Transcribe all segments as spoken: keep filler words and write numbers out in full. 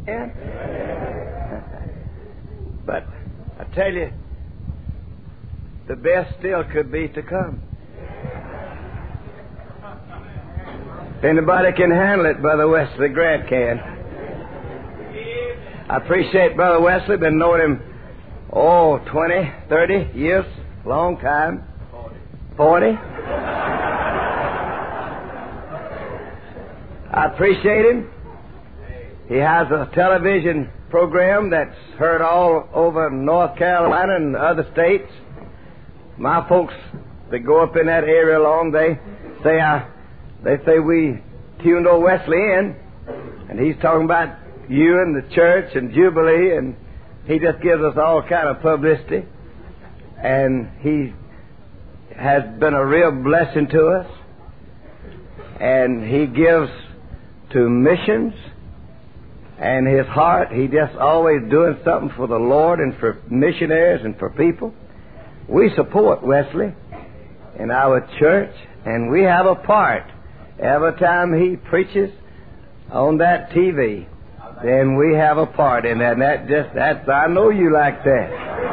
Yeah. But I tell you, the best still could be to come. If anybody can handle it, Brother Wesley Grant can. I appreciate Brother Wesley. Been knowing him, oh, twenty, thirty years. Long time. forty. I appreciate him. He has a television program that's heard all over North Carolina and other states. My folks that go up in that area along, they say I, they say we tuned old Wesley in, and he's talking about you and the church and Jubilee, and he just gives us all kind of publicity, and he has been a real blessing to us, and he gives to missions. And his heart, he just always doing something for the Lord and for missionaries and for people. We support Wesley in our church, and we have a part. Every time he preaches on that T V, then we have a part in that. And that just, that's, I know you like that.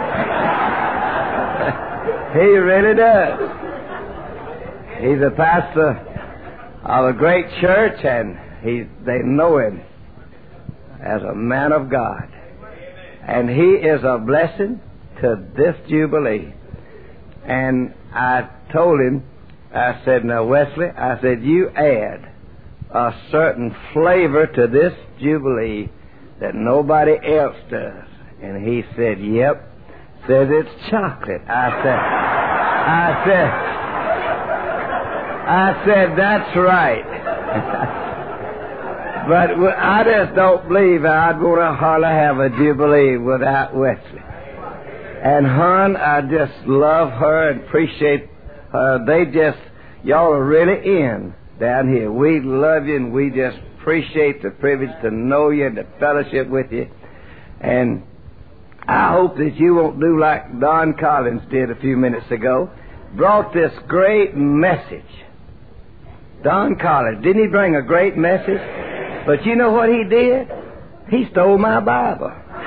He really does. He's a pastor of a great church, and he, they know him as a man of God. And he is a blessing to this Jubilee. And I told him, I said, now Wesley, I said, you add a certain flavor to this Jubilee that nobody else does. And he said, yep. Says it's chocolate. I said, I said, I said, that's right. But I just don't believe I'd want to hardly have a Jubilee without Wesley. And Hun, I just love her and appreciate her. They just, y'all are really in down here. We love you, and we just appreciate the privilege to know you and to fellowship with you. And I hope that you won't do like Don Collins did a few minutes ago. Brought this great message. Don Collins, didn't he bring a great message? But you know what he did? He stole my Bible.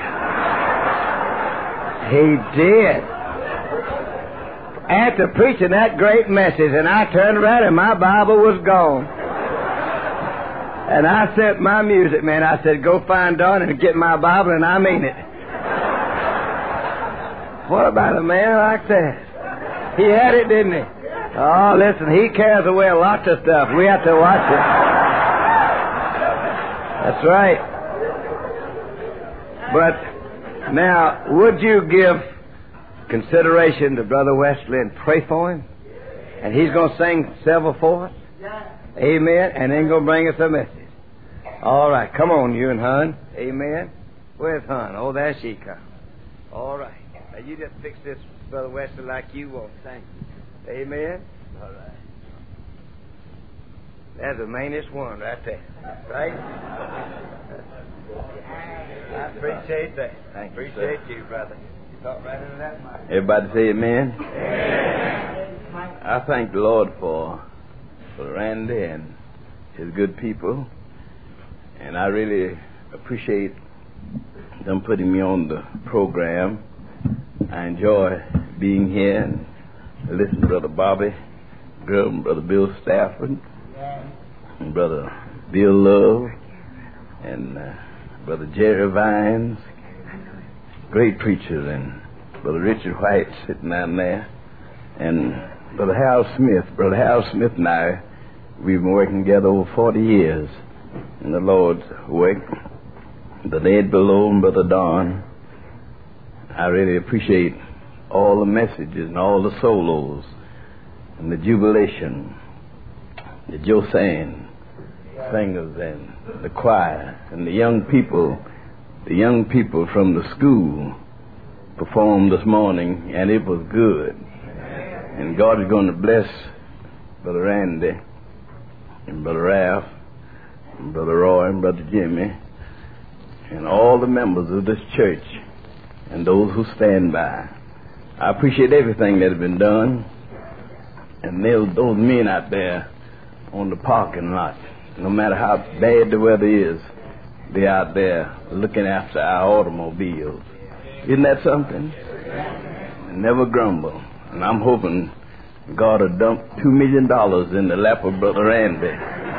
He did. After preaching that great message, and I turned around and my Bible was gone. And I sent my music man, I said, go find Don and get my Bible, and I mean it. What about a man like that? He had it, didn't he? Oh, listen, he carries away lots of stuff. We have to watch it. That's right. But now, would you give consideration to Brother Wesley and pray for him? And he's going to sing several for us. Amen. And then going to bring us a message. All right. Come on, you and Hun. Amen. Where's Hun? Oh, there she comes. All right. Now, you just fix this, Brother Wesley, like you want. Thank you. Amen. All right. That's the mainest one right there. Right? I appreciate that. I appreciate you, brother. You talk right into that mic. Everybody say amen. Amen. I thank the Lord for, for Randy and his good people. And I really appreciate them putting me on the program. I enjoy being here and listening to Brother Bobby Grubb and Brother Bill Stafford. And Brother Bill Love and uh, Brother Jerry Vines, great preachers, and Brother Richard White sitting down there, and Brother Harold Smith. Brother Harold Smith and I, we've been working together over forty years in the Lord's work. Brother Ed Below and Brother Don. I really appreciate all the messages and all the solos and the jubilation, the Josanne singers and the choir and the young people, the young people from the school performed this morning, and it was good. And God is going to bless Brother Randy and Brother Ralph and Brother Roy and Brother Jimmy and all the members of this church and those who stand by. I appreciate everything that has been done, and those, those men out there on the parking lot, no matter how bad the weather is, they're out there looking after our automobiles. Isn't that something? Never grumble. And I'm hoping God will dump two million dollars in the lap of Brother Randy.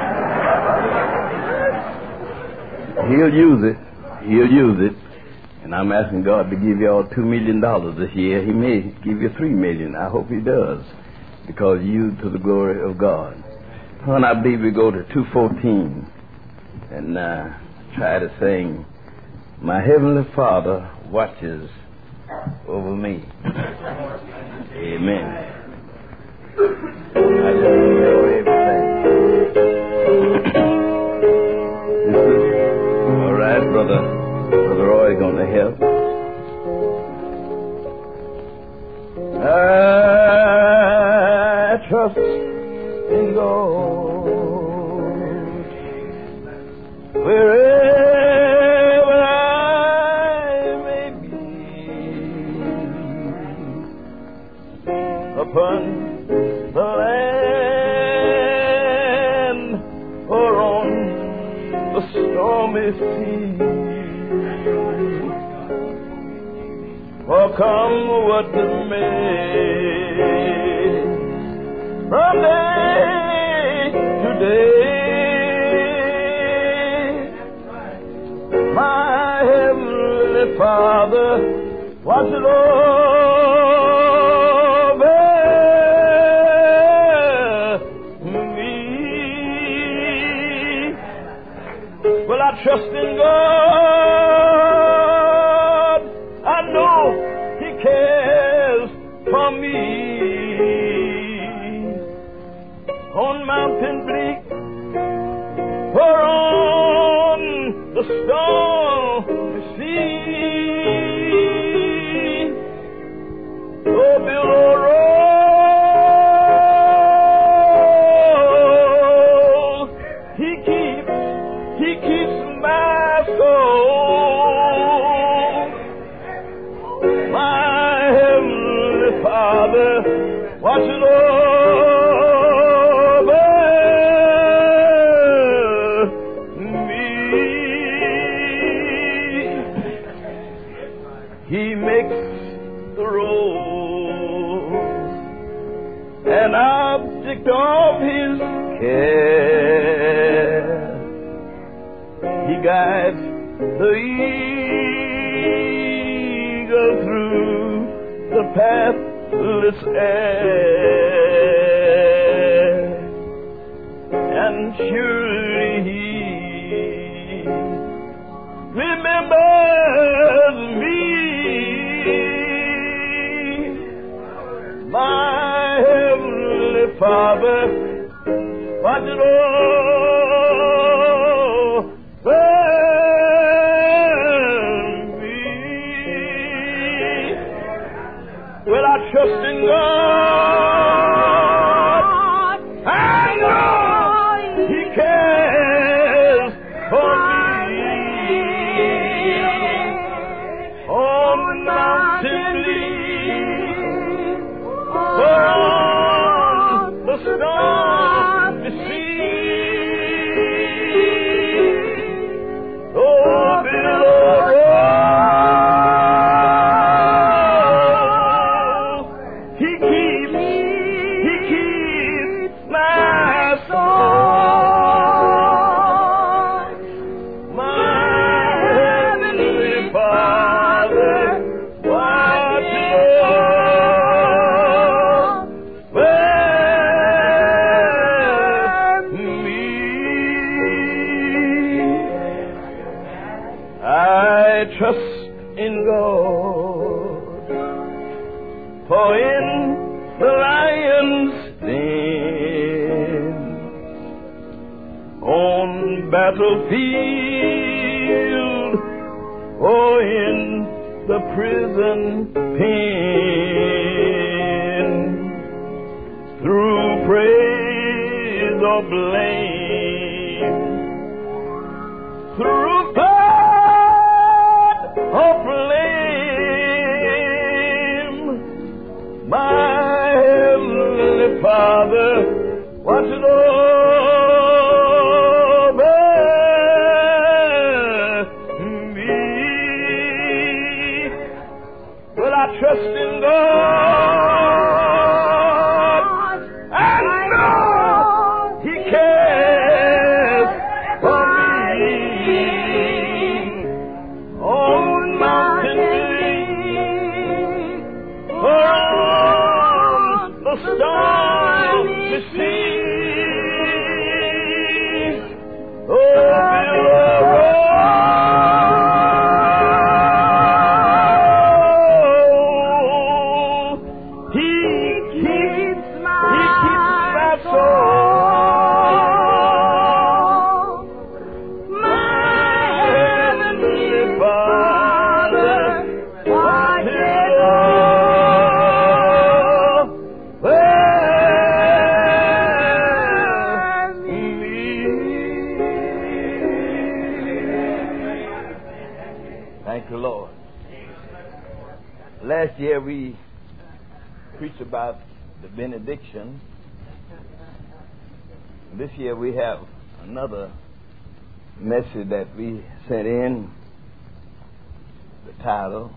He'll use it. He'll use it. And I'm asking God to give you all two million dollars this year. He may give you three million. I hope he does. Because you to the glory of God. Well, I believe we go to two fourteen and uh, try to sing, My Heavenly Father watches over me. Amen. I just know everything. All right, brother. Brother Roy going to help. I trust in God. Wherever I may be, upon the land or on the stormy sea, or come what may, from day to day, my Heavenly Father watches over me. Well, I trust in God. I know He cares for me. On mountain bleak or on the stormy sea, oh, billow roll, He keeps, He keeps my soul. My Heavenly Father watches over me. He makes the road an object of His care. He guides the eagle through the pathless air, and surely He remembers me. My Heavenly Father watches over me. Well, I trust in God. I know He cares for me. On the mountain bleak, or on the stormy sea, oh, billow roll, He keeps, He keeps my soul. My Heavenly Father watches over me. I trust in God, for in the lion's den, on battlefield, or in the prison pen, through praise or blame, through flood or flame, my Heavenly Father watches over Thank you, Lord. Last year we preached about the benediction. This year we have another message that we sent in. The title,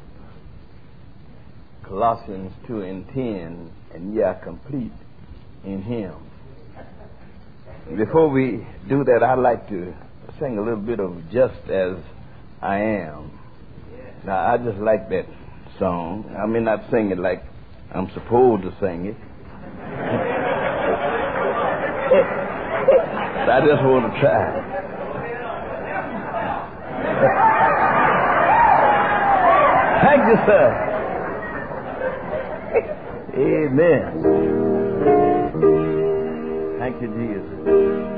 Colossians two and ten, and ye are complete in Him. Before we do that, I'd like to sing a little bit of Just As I Am. Now, I just like that song. I may not sing it like I'm supposed to sing it. But I just want to try. Thank you, sir. Amen. Thank you, Jesus.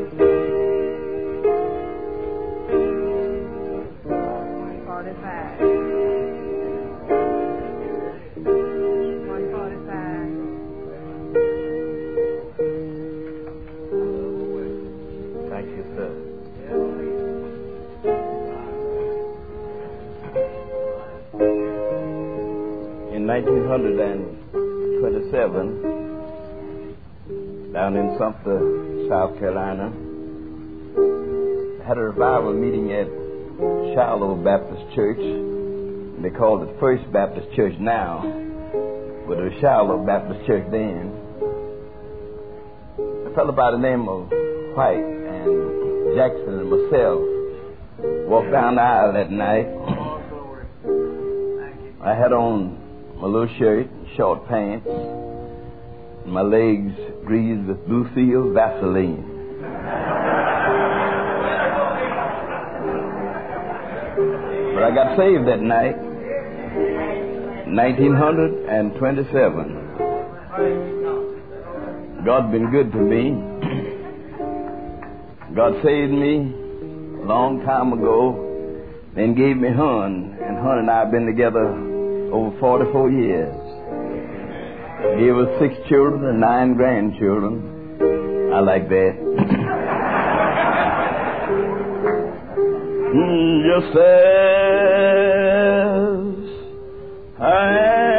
nineteen twenty-seven, down in Sumter, South Carolina, I had a revival meeting at Shiloh Baptist Church. They called it First Baptist Church now, but it was Shiloh Baptist Church then. A fellow by the name of White and Jackson and myself walked down the aisle that night. I had on my little shirt, short pants, and my legs greased with Blue Seal Vaseline. But I got saved that night, nineteen twenty-seven. God's been good to me. God saved me a long time ago, then gave me Hun, and Hun and I have been together over forty-four years. He gave us six children and nine grandchildren. I like that. Just as I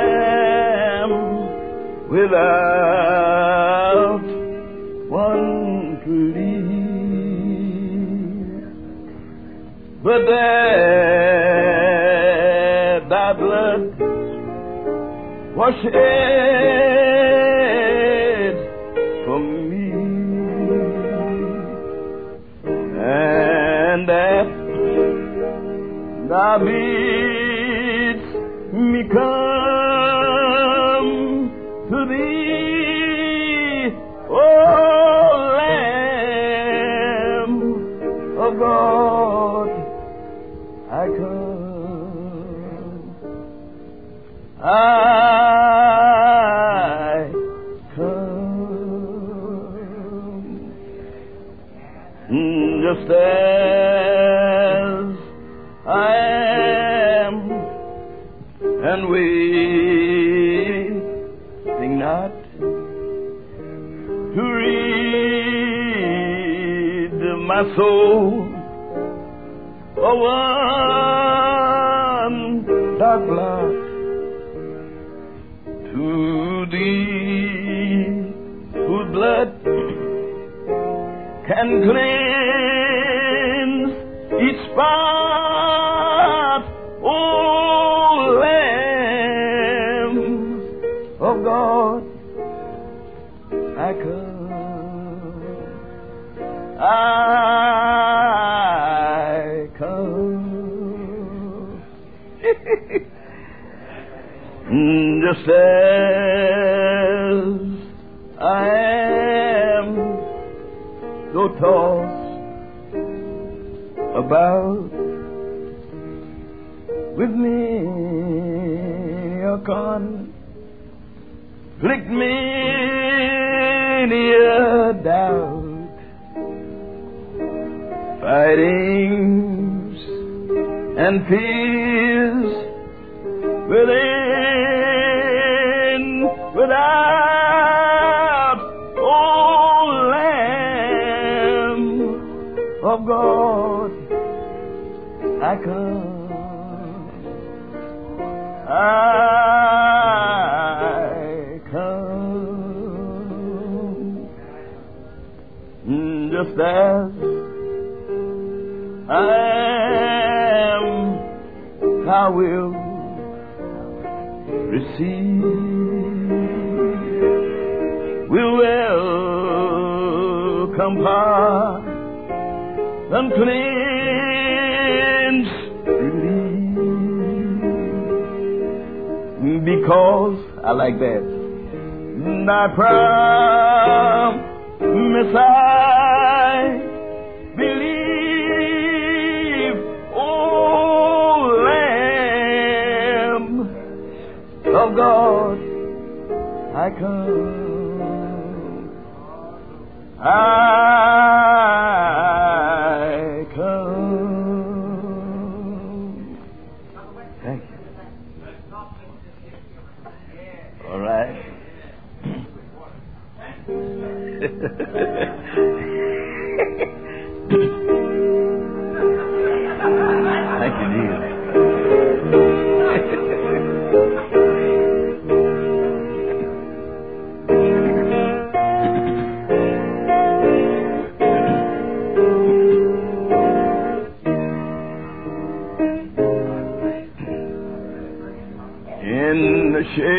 am, without one plea, but that thy blood was shed for me, and that thou bidst me come to thee, O Lamb of God, I come. I just as I am, and waiting not to rid my soul of one dark blot, to thee whose blood can cleanse each spot, O Lamb of God, I come, I come, just as I am, though tossed about with many a conflict, many a doubt, fightings and fears within, without, oh Lamb of God, I come, I come just as I am. I will receive, will welcome pardon, cleanse, relief, because I like that. I promise I believe, oh Lamb of God, I come. I come. Thank you. All right. Thank you, Jesus. In the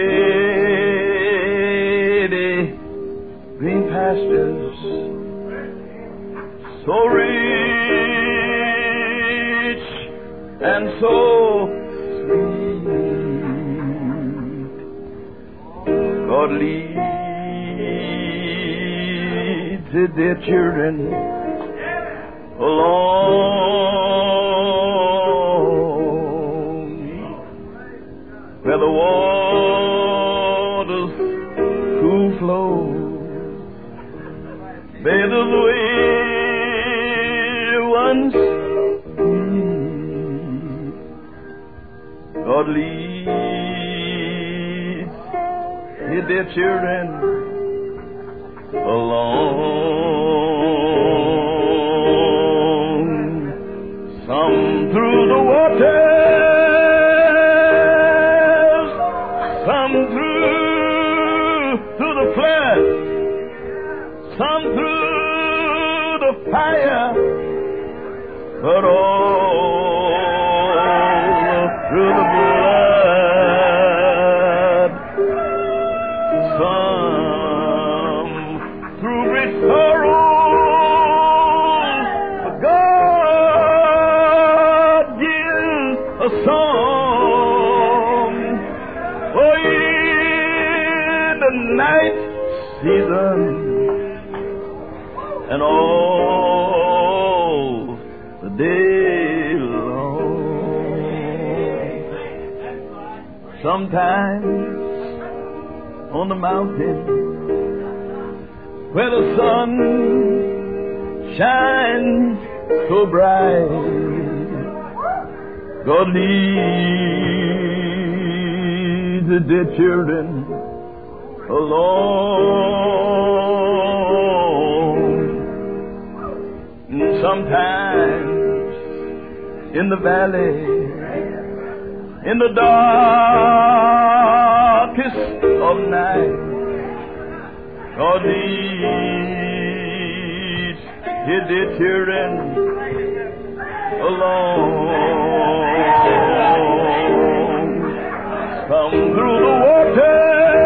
shady green pastures, so rich and so sweet, God leads their children along where the waters cool flow, bathe the weary ones. God leads their children along, some through the waters, some through through the flood, some through the fire, but all through the blood. Some through great sorrow, but God gives a song. For in the night season and all the day long, sometimes on the mountain where the sun shines so bright, God leads the dead children along. And sometimes in the valley, in the darkest of night, God leads his dear children along. Some through the water,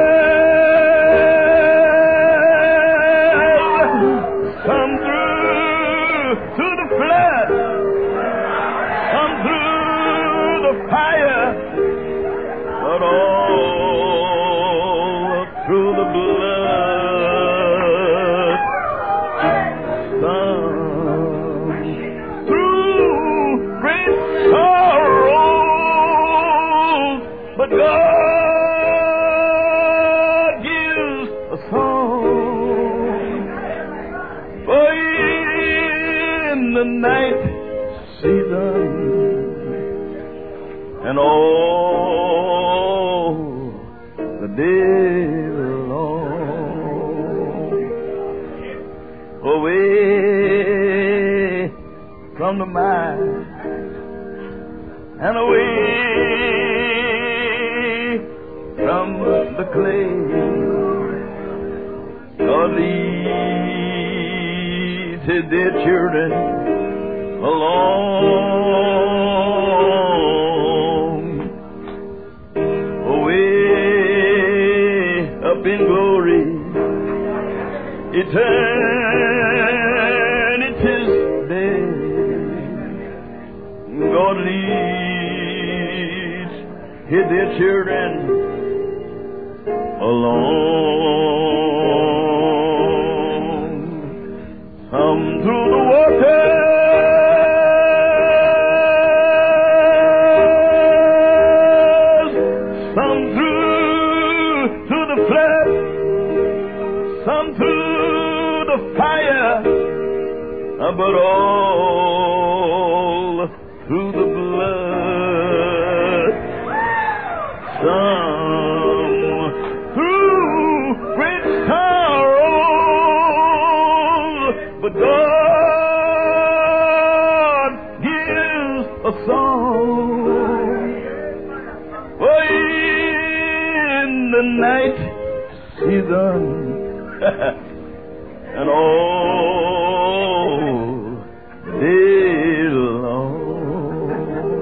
some through through the flood, some through the fire, but all through the blood. Some through great sorrows, but God gives a song. For in the night season and all the day long, away from the mind and away from the clay. God leads his dear children along, away up in glory, eternity's day. God leads his dear children along, some through the water, some through through the flood, some through the fire, but all through the blood. Some through great sorrow, but God gives a song. For in the night season and all day long,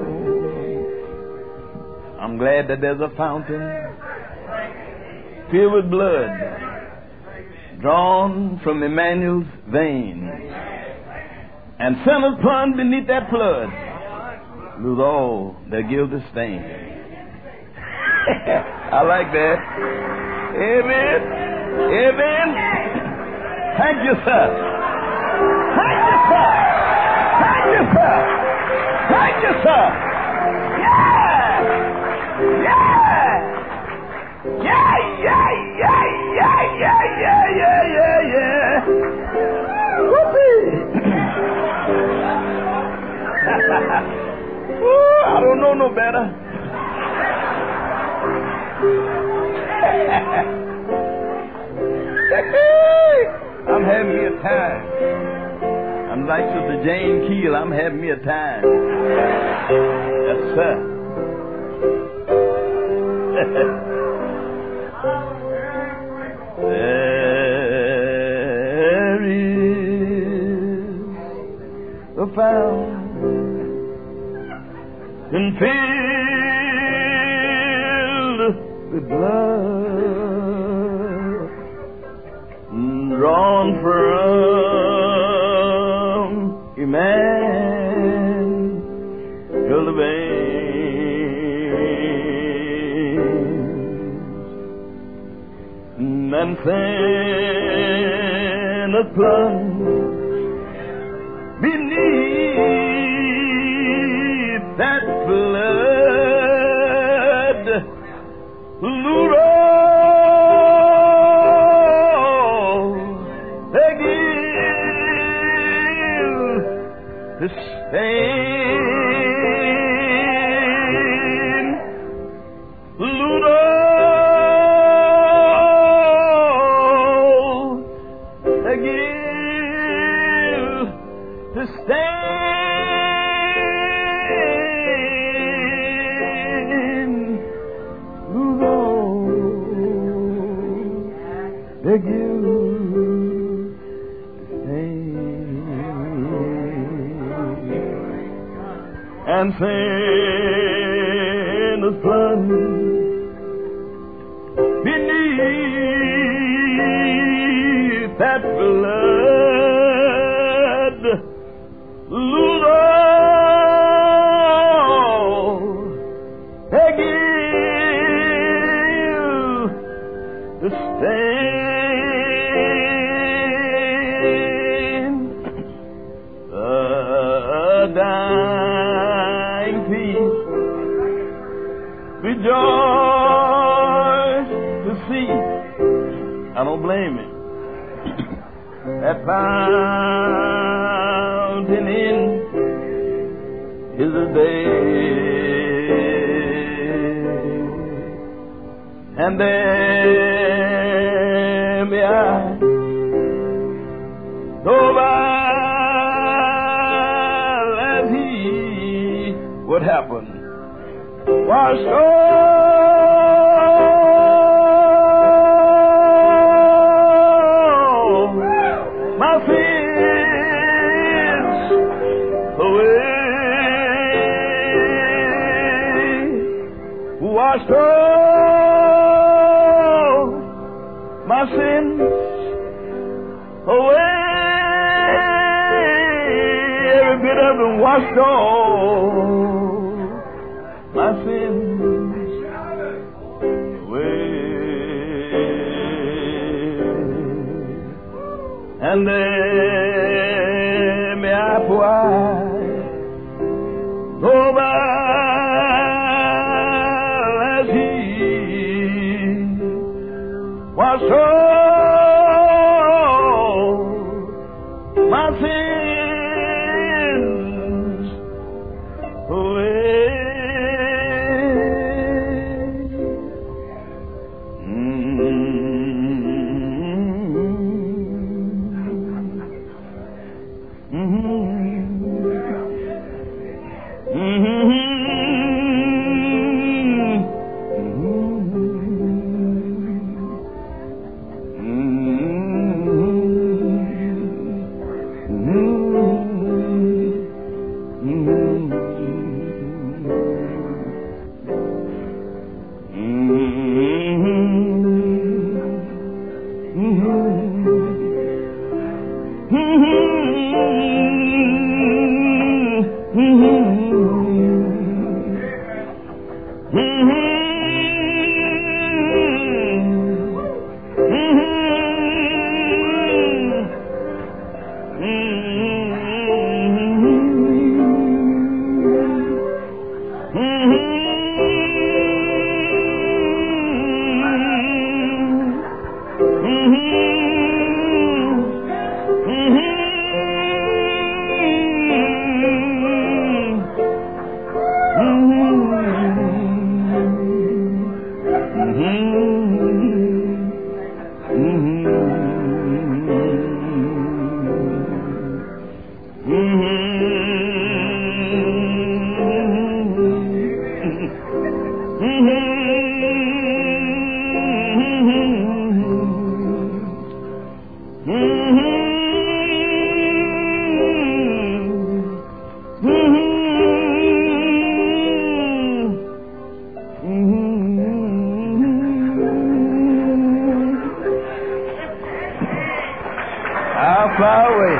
I'm glad that there's a fountain filled with blood drawn from Emmanuel's veins, and sinners plunged beneath that flood lose all their guilty stain. I like that. Amen. Amen. Thank you, sir. Thank you, sir. Thank you, sir. Thank you, sir. Yeah. Yeah. Yeah, yeah, yeah, yeah, yeah, yeah, yeah, yeah, yeah. Whoopee. Ooh, I don't know no better. I'm having me a time. I'm like Sister Jane Keel. I'm having me a time. Yes, sir. There is a fountain filled with blood, drawn from Emmanuel's veins, and sinners plunged beneath that flood, lose all their guilt, stain, lose all their guilt, the stain, lose all their guilt, the stain, and sinners plunged beneath that blood, lose all their guilt, the stain, a dying peace, rejoice to see. I don't blame him. That fountain in is a day, and there may I go by as he would happen, washed all washed all my sins away. Every bit of them washed all my sins away. And then may I white over as he was all my sins away. I'll fly away.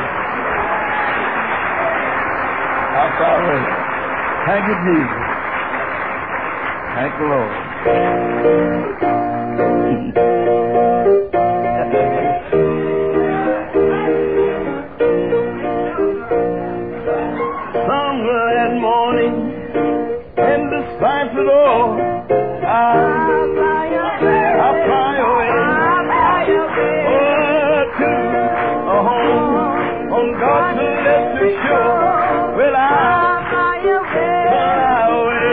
I'll fly away. Thank you, Jesus. Thank the Lord. Somewhere that morning, in despite of all, I'll fly away. I'll fly away. Oh, to a home on God's electric shore. Well, I'll fly away.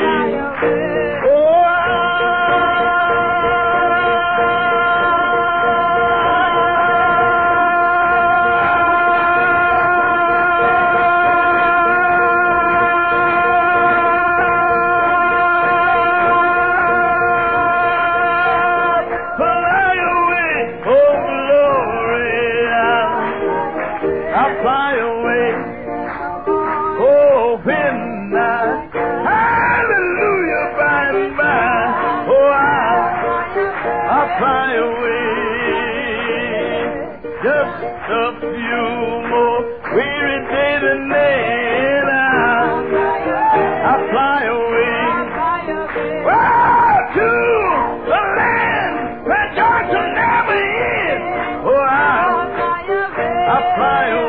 Fly away, oh, when I, hallelujah, by and by, oh, I'll, I'll fly away, just a few more weary days and then I'll, I'll fly away, oh, to the land where joy shall never end, oh, I'll, I'll fly away.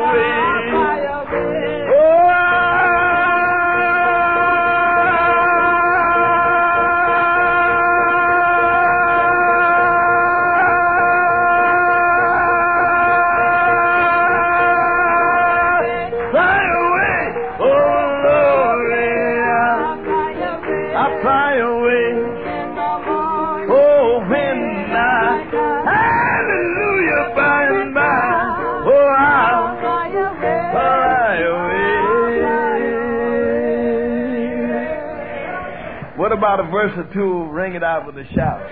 Fly away, oh, when I, hallelujah, by and by, oh, I'll fly away. What about a verse or two? Ring it out with a shout.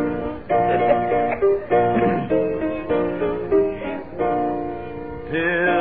Till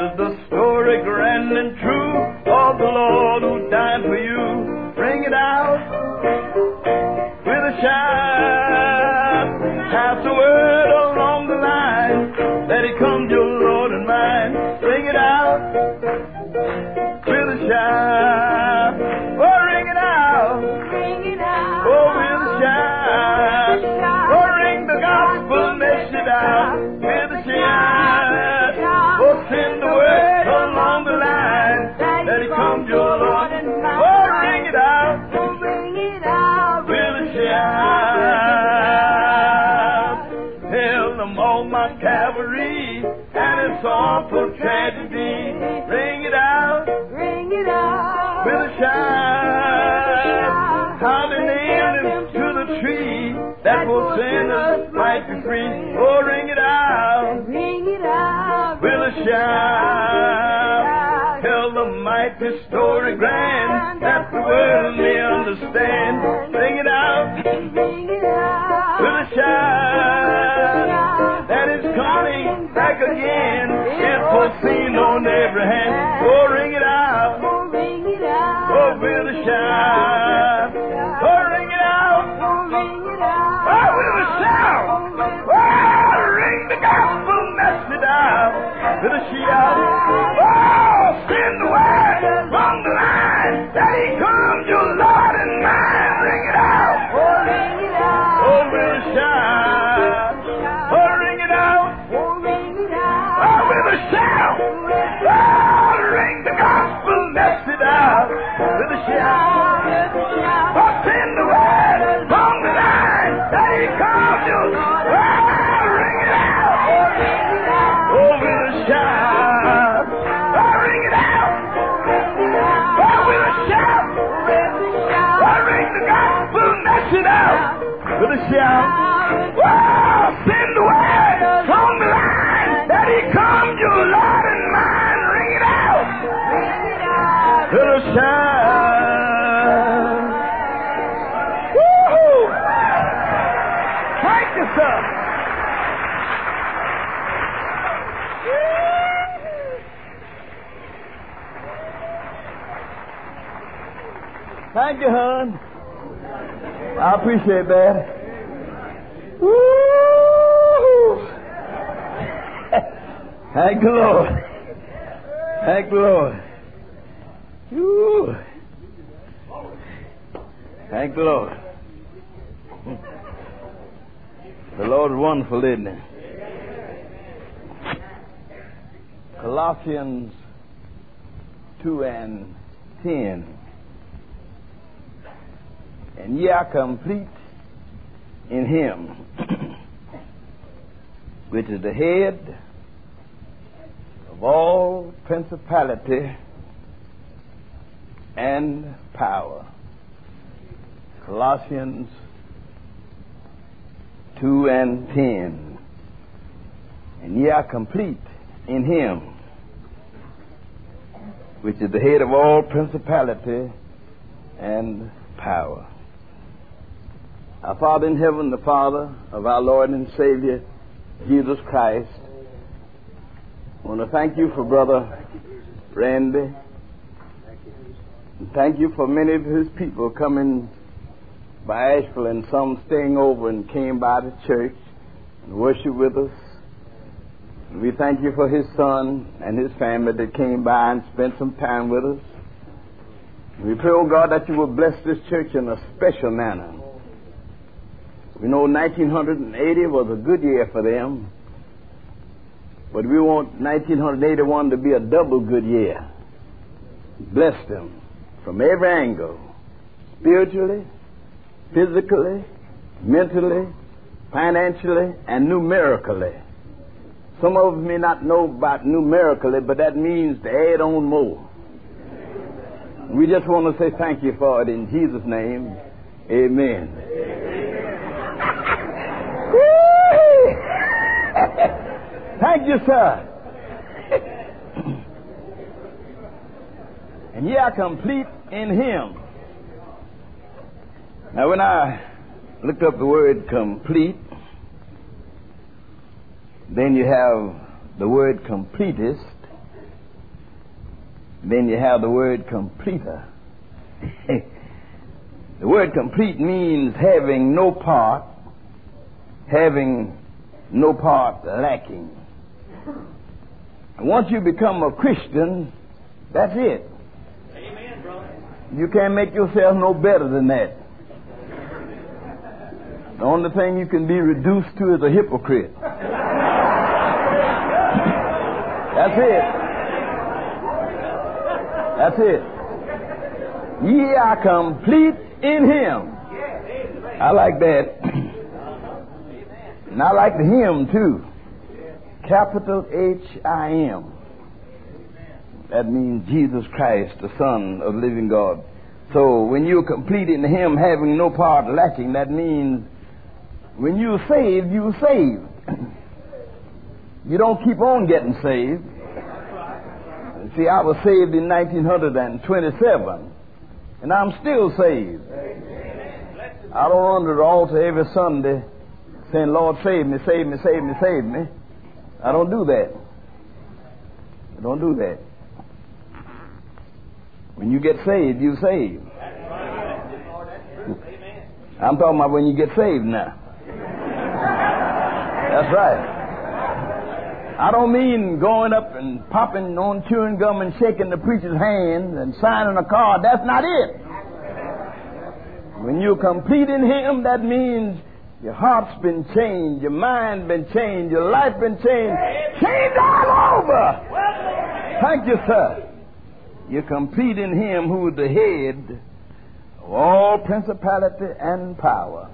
and true. Oh, the Lord who died for you. Bring it out with a shout. Pass the word along the line that He comes your Lord and mine. Bring it out with a shout. Oh, ring it out. Ring it out. Oh, with a shout. Oh, ring the gospel message out with a shout. Oh, send the word along the line that He comes your Lord and mine. Oh, ring it out. Oh, ring it out. With a shout. Tell them all my cavalry and its awful tragedy. Ring it out. Ring it out. With a shout. How they nailed Him to the tree that will sinners might be free. Oh, ring it out. Ring it out. With a shout. Tell the mighty story grand that the world may understand. Ring it out. Ring it out. With a shout that is coming back again. It's foreseen on every hand. Oh, ring it out. Oh, ring it out. Oh, with a shout. Oh, ring it out. Oh, ring it out. Oh, with a shout. Oh, ring the gospel message out. With a shout. Oh, send the word along the line that He comes your Lord and mine. Ring it out. Oh, ring it out. Oh, with a shout. Oh, ring it out. Oh, ring it out. Oh, with a shout. Oh, ring the gospel message out. With a shout. Oh, send the word along the line that He comes you. Oh, ring it out. Oh, with a shout. Oh, ring it out. Oh, with a shout. Oh, ring the gospel message out. With a shout. Oh, send the word along the line that He comes your Lord and mine. Ring it out. With a shout. Woo-hoo. Thank you, sir. Thank you, hon. I appreciate that. Woo! Thank the Lord. Thank the Lord. Woo! Thank the Lord. The Lord is wonderful, isn't He? Colossians two and ten. And ye are complete in Him, which is the head of all principality and power. Colossians two and ten. And ye are complete in Him, which is the head of all principality and power. Our Father in heaven, the Father of our Lord and Savior, Jesus Christ, I want to thank You for Brother Randy. And thank You for many of His people coming by Asheville and some staying over and came by the church and worshiped with us. And we thank You for His son and his family that came by and spent some time with us. And we pray, oh God, that You will bless this church in a special manner. We know nineteen eighty was a good year for them, but we want nineteen eighty-one to be a double good year. Bless them from every angle, spiritually, physically, mentally, financially, and numerically. Some of us may not know about numerically, but that means to add on more. We just want to say thank You for it in Jesus' name. Amen. Thank you, sir. And ye are complete in Him. Now, when I looked up the word complete, then you have the word completest, Then you have the word completer. The word complete means having no part, having no part lacking. And once you become a Christian, that's it. Amen, brother. You can't make yourself no better than that. The only thing you can be reduced to is a hypocrite. That's it. That's it. Ye are complete in Him. I like that. And I like the hymn too. Capital H I M. That means Jesus Christ, the Son of the living God. So when you're complete in Him, having no part lacking, that means when you're saved, you're saved. You don't keep on getting saved. See, I was saved in nineteen twenty-seven, and I'm still saved. I don't run to the altar every Sunday saying, Lord, save me, save me, save me, save me. I don't do that. I don't do that. When you get saved, you're saved. I'm talking about when you get saved now. That's right. I don't mean going up and popping on chewing gum and shaking the preacher's hand and signing a card. That's not it. When you're complete in Him, that means your heart's been changed, your mind's been changed, your life's been changed. Changed all over. Thank you, sir. You're complete in Him who is the head of all principality and power.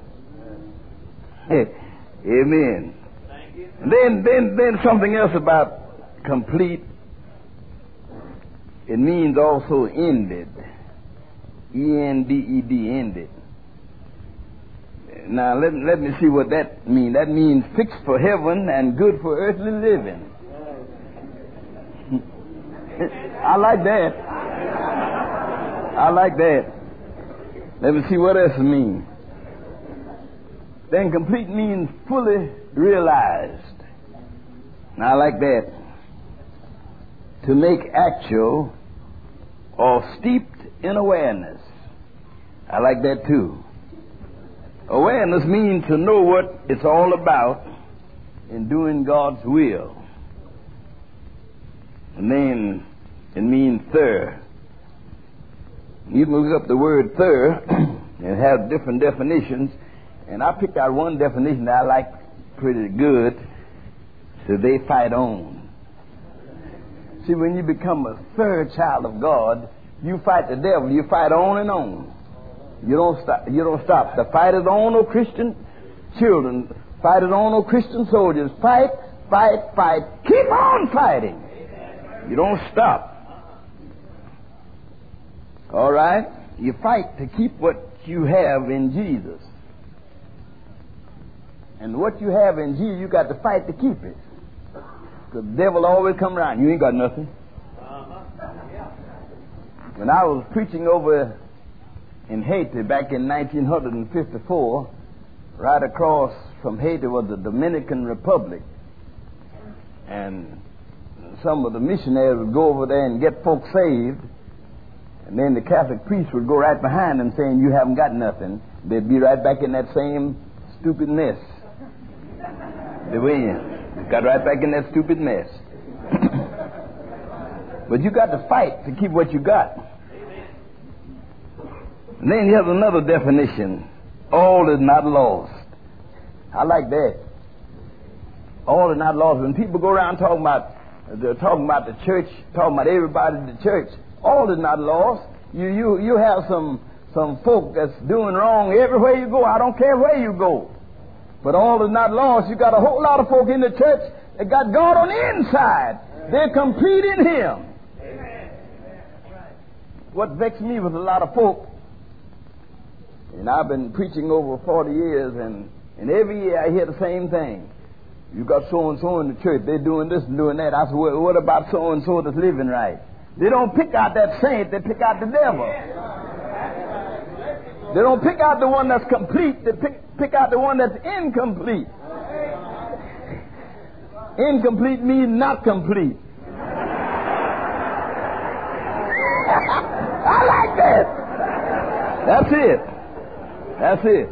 Amen. And then, then, then something else about complete. It means also ended. E N D E D, ended. Now, let, let me see what that means. That means fixed for heaven and good for earthly living. I like that. I like that. Let me see what else it means. Then complete means fully realized. Now, I like that. To make actual or steeped in awareness. I like that too. Awareness means to know what it's all about in doing God's will. And then it means thorough. You can look up the word thorough and have different definitions. And I picked out one definition that I like pretty good. So they fight on. See, when you become a third child of God, you fight the devil. You fight on and on. You don't stop. You don't stop. The fight is on, oh Christian children. Fight is on, oh Christian soldiers. Fight, fight, fight. Keep on fighting. You don't stop. All right? You fight to keep what you have in Jesus. And what you have in Jesus, you got to fight to keep it. Because the devil always come around. You ain't got nothing. When I was preaching over in Haiti back in nineteen fifty-four, right across from Haiti was the Dominican Republic. And some of the missionaries would go over there and get folks saved. And then the Catholic priest would go right behind them saying, you haven't got nothing. They'd be right back in that same stupid mess. They were in. Got right back in that stupid mess. But you got to fight to keep what you got. And then here's another definition. All is not lost. I like that. All is not lost. When people go around talking about, they're talking about the church, talking about everybody in the church, all is not lost. You you you have some some folk that's doing wrong everywhere you go. I don't care where you go. But all is not lost. You got a whole lot of folk in the church that got God on the inside. They're complete in Him. What vexed me was a lot of folk, and I've been preaching over forty years, and, and every year I hear the same thing. You got so-and-so in the church. They're doing this and doing that. I said, well, what about so-and-so that's living right? They don't pick out that saint. They pick out the devil. They don't pick out the one that's complete. They pick, pick out the one that's incomplete. Incomplete means not complete. That's it. That's it.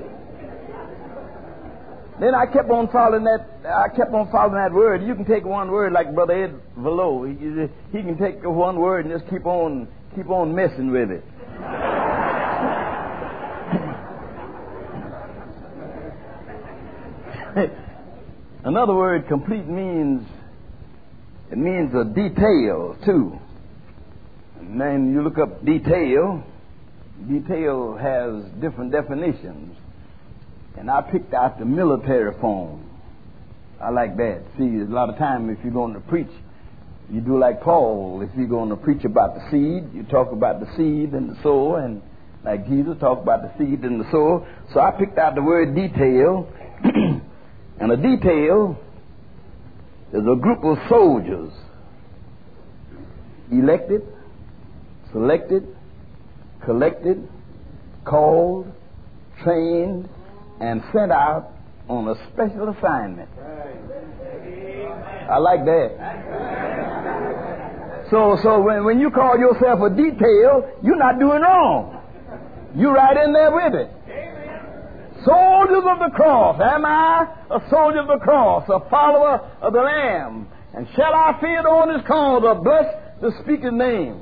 Then I kept on following that. I kept on following that word. You can take one word like Brother Ed Velo. He, he can take one word and just keep on, keep on messing with it. Another word, complete, means it means a detail too. And then you look up detail. Detail has different definitions. And I picked out the military form. I like that. See, a lot of time if you're going to preach, you do like Paul. If you're going to preach about the seed, you talk about the seed and the sower, and like Jesus, talk about the seed and the sower. So I picked out the word detail. And a detail is a group of soldiers elected, selected, collected, called, trained, and sent out on a special assignment. I like that. So, so when, when you call yourself a detail, you're not doing wrong. You're right in there with it. Soldiers of the cross. Am I a soldier of the cross, a follower of the Lamb? And shall I fear on his cause or bless the speaker's name?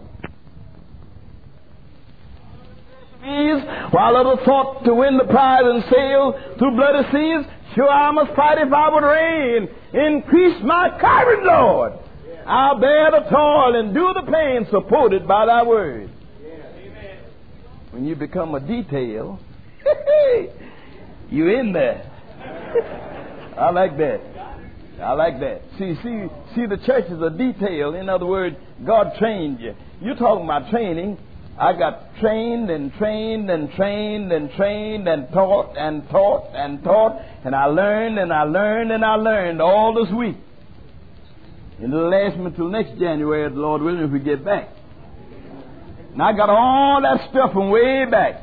While others fought to win the prize and sail through bloody seas, sure I must fight if I would reign. Increase my courage, Lord. I'll bear the toil and do the pain, supported by thy word. When you become a detail, you're in there. I like that. I like that. See, see, see, the church is a detail. In other words, God trained you. You're talking about training. I got trained and trained and trained and trained and taught and taught and taught, and I learned and I learned and I learned all this week. And it'll last me until next January, the Lord willing, if we get back. And I got all that stuff from way back.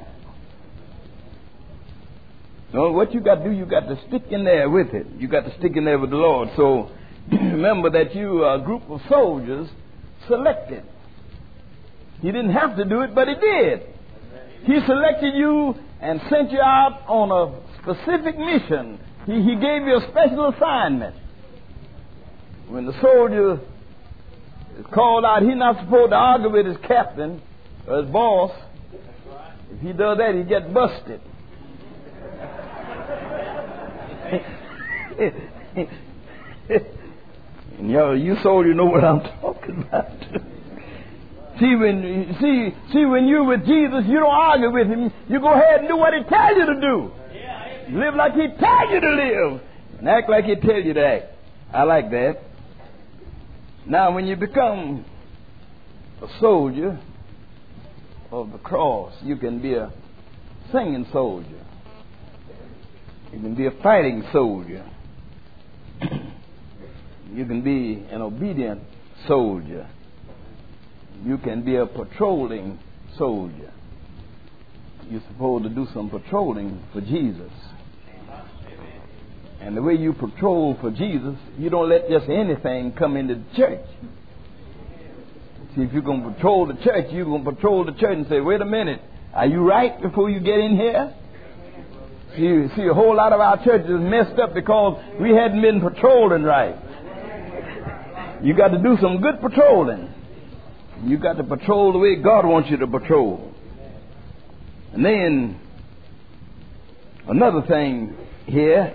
So what you got to do, you got to stick in there with it. You got to stick in there with the Lord. So remember that you are a group of soldiers selected. He didn't have to do it, but he did. He selected you and sent you out on a specific mission. He, he gave you a special assignment. When the soldier is called out, he's not supposed to argue with his captain or his boss. If he does that, he gets busted. And y'all, you soldiers know what I'm talking about. See when see see when you're with Jesus, you don't argue with him. You go ahead and do what he tells you to do. Live like he tells you to live, and act like he tells you to act. I like that. Now, when you become a soldier of the cross, you can be a singing soldier. You can be a fighting soldier. You can be an obedient soldier. You can be a patrolling soldier. You're supposed to do some patrolling for Jesus. And the way you patrol for Jesus, you don't let just anything come into the church. See, if you're going to patrol the church, you're going to patrol the church and say, wait a minute, are you right before you get in here? See, see, a whole lot of our churches is messed up because we hadn't been patrolling right. You got to do some good patrolling. You got to patrol the way God wants you to patrol. And then another thing here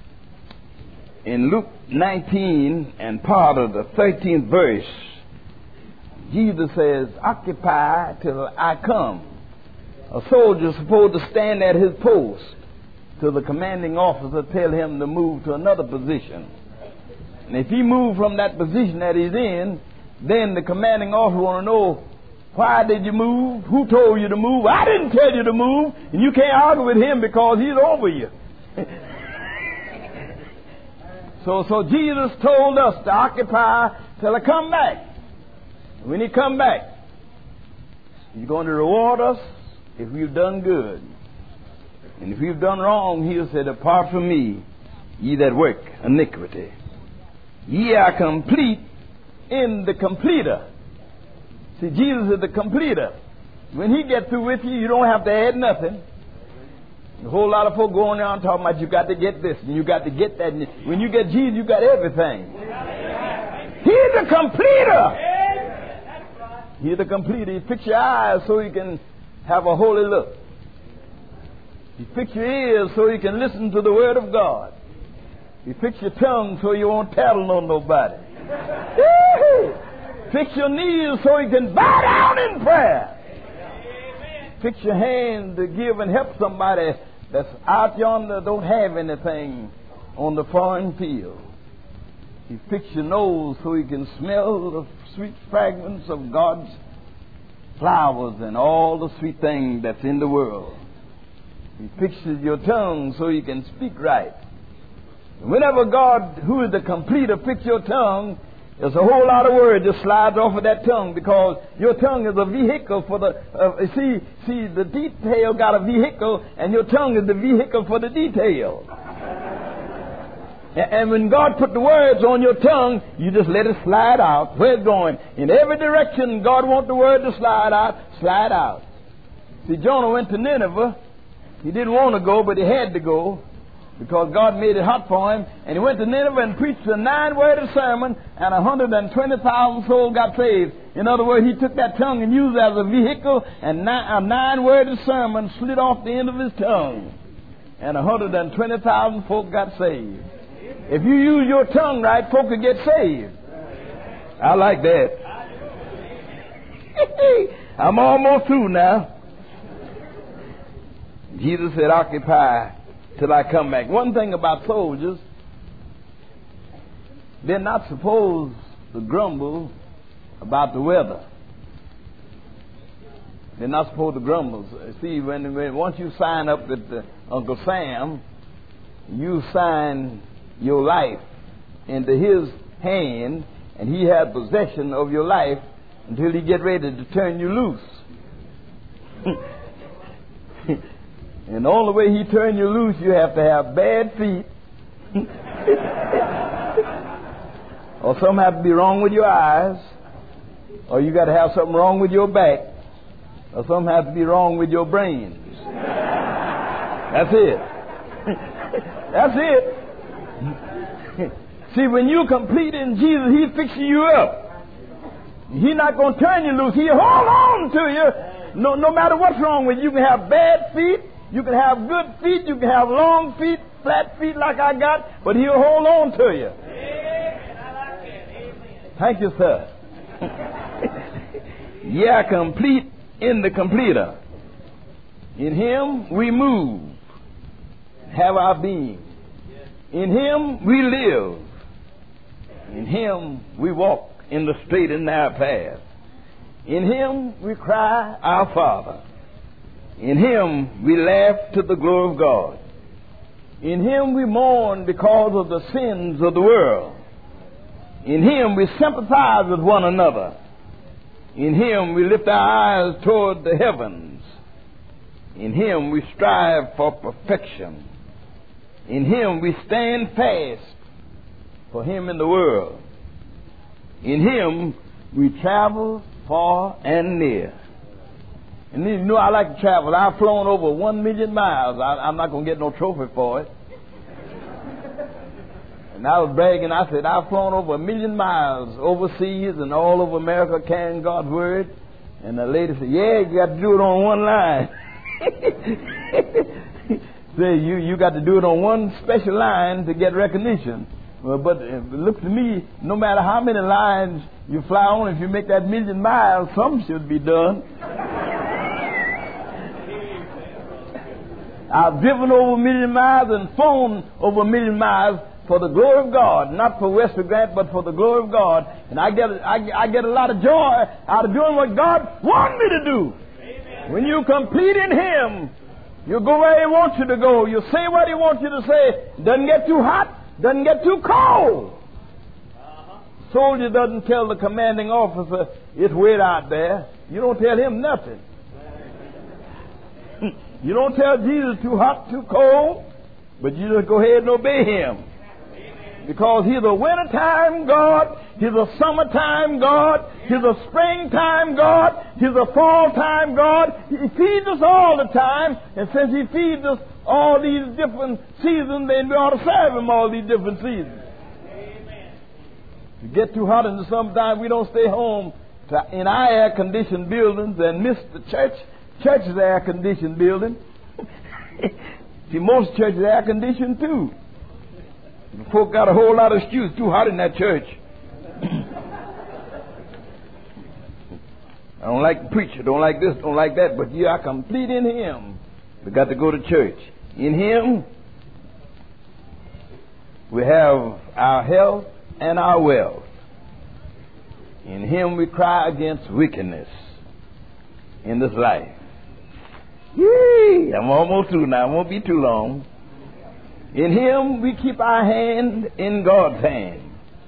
in Luke nineteen and part of the thirteenth verse, Jesus says, "Occupy till I come." A soldier is supposed to stand at his post till the commanding officer tell him to move to another position. And if he moves from that position that he's in, then the commanding officer want to know, why did you move? Who told you to move? I didn't tell you to move. And you can't argue with him because he's over you. so, so Jesus told us to occupy till I come back. When he come back, he's going to reward us if we've done good. And if we've done wrong, he'll say, depart from me, ye that work iniquity. Ye are complete in the completer. See, Jesus is the completer. when he gets through with you, you don't have to add nothing. A whole lot of folk going around talking about you got to get this and you got to get that. And when you get Jesus, you got everything. He's the completer. He's the completer. He fix your eyes so you can have a holy look. He fix your ears so you can listen to the word of God. He fix your tongue so you won't tattle on nobody. Fix your knees so you can bow down in prayer. Fix your hand to give and help somebody that's out yonder don't have anything on the foreign field. He fix your nose so you can smell the sweet fragrance of God's flowers and all the sweet things that's in the world. He fixes your tongue so you can speak right. Whenever God, who is the completer, fix your tongue, there's a whole lot of word that slides off of that tongue because your tongue is a vehicle for the, uh, see, see, the detail got a vehicle and your tongue is the vehicle for the detail. and, and when God put the words on your tongue, you just let it slide out. Where it's going? In every direction God wants the word to slide out, slide out. See, Jonah went to Nineveh. He didn't want to go, but he had to go, because God made it hot for him. And he went to Nineveh and preached a nine-worded sermon, and one hundred twenty thousand souls got saved. In other words, he took that tongue and used it as a vehicle, and a nine-worded sermon slid off the end of his tongue. And one hundred twenty thousand folk got saved. If you use your tongue right, folk will get saved. I like that. I'm almost through now. Jesus said, occupy till I come back. One thing about soldiers, they're not supposed to grumble about the weather. They're not supposed to grumble. See, when, when once you sign up with uh, Uncle Sam, you sign your life into his hand, and he has possession of your life until he get ready to turn you loose. And the only way he turn you loose, you have to have bad feet. Or something have to be wrong with your eyes. Or you got to have something wrong with your back. Or something has to be wrong with your brains. That's it. That's it. See, when you complete in Jesus, He's fixing you up. He's not going to turn you loose. He'll hold on to you. No, no matter what's wrong with you. You can have bad feet. You can have good feet. You can have long feet, flat feet like I got. But He'll hold on to you. Thank you, sir. Yeah, complete in the completer. In Him we move, have our being. In Him we live. In Him we walk in the straight and narrow path. In Him we cry, Our Father. In Him we laugh to the glory of God. In Him we mourn because of the sins of the world. In Him we sympathize with one another. In Him we lift our eyes toward the heavens. In Him we strive for perfection. In Him we stand fast for Him in the world. In Him we travel far and near. And you know I like to travel. I've flown over one million miles. I, I'm not going to get no trophy for it. And I was bragging. I said, I've flown over a million miles overseas and all over America carrying God's word. And the lady said, yeah, you got to do it on one line. Say, you, you got to do it on one special line to get recognition. Well, but uh, look to me, no matter how many lines you fly on, if you make that million miles, something should be done. I've driven over a million miles and flown over a million miles for the glory of God, not for Wesley Grant, but for the glory of God. And I get, I, I get a lot of joy out of doing what God wants me to do. Amen. When you complete in Him, you go where He wants you to go. You say what He wants you to say. Doesn't get too hot, doesn't get too cold. Uh-huh. Soldier doesn't tell the commanding officer, it's wet out there. You don't tell him nothing. You don't tell Jesus too hot, too cold, but you just go ahead and obey Him. Because He's a wintertime God, He's a summertime God, He's a springtime God, He's a fall-time God. He feeds us all the time, and since He feeds us all these different seasons, then we ought to serve Him all these different seasons. Amen. If it get too hot in the summertime, we don't stay home to, in our air-conditioned buildings and miss the church. Church is air-conditioned building. See, most churches are air-conditioned too. The folk got a whole lot of excuse. Too hot in that church. I don't like the preacher, don't like this, don't like that, but you are complete in Him. We got to go to church. In Him, we have our health and our wealth. In Him, we cry against wickedness in this life. Yee! I'm almost through now. It won't be too long. In Him, we keep our hand in God's hand.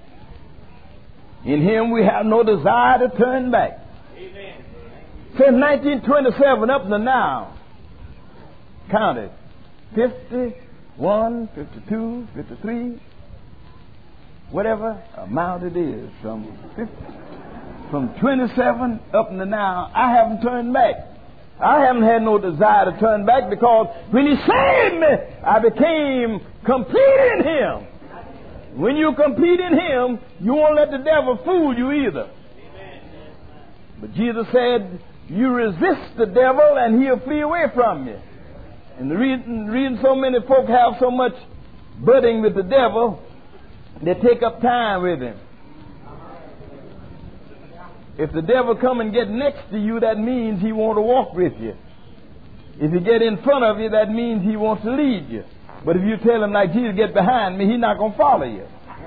In Him, we have no desire to turn back. Amen. Since nineteen twenty-seven up to now, count it, fifty-one, fifty-two, fifty-three, whatever amount it is, from fifty, from twenty-seven up to now, I haven't turned back. I haven't had no desire to turn back, because when He saved me, I became complete in Him. When you complete in Him, you won't let the devil fool you either. But Jesus said, you resist the devil and he'll flee away from you. And the reason, reason so many folk have so much budding with the devil, they take up time with him. If the devil come and get next to you, that means he wants to walk with you. If he get in front of you, that means he wants to lead you. But if you tell him, like Jesus, get behind me, he's not going to follow you.